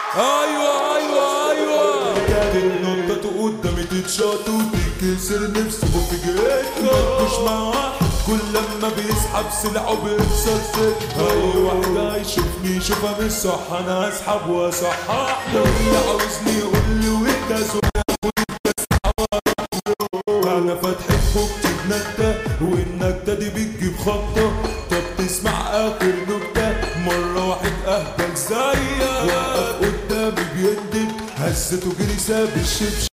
ايوه ايوه ايوه تتنطط قدامي تتشاط وتتكسر نفسي وفجأتنا مش مع واحد كل لما بيسحب سلعه بيكسر سكة اي واحد هيشوفني يشوفها مش صح انا هسحب واصحح له اللي عاوزني يقول لي وانت انا فاتحة فوق بنكتة والنكتة دي بتجيب خبطة. طب تسمع اخر نكتة مرة واحد اهبل زيك وقف قدامي بيندب هزته جري ساب الشبشب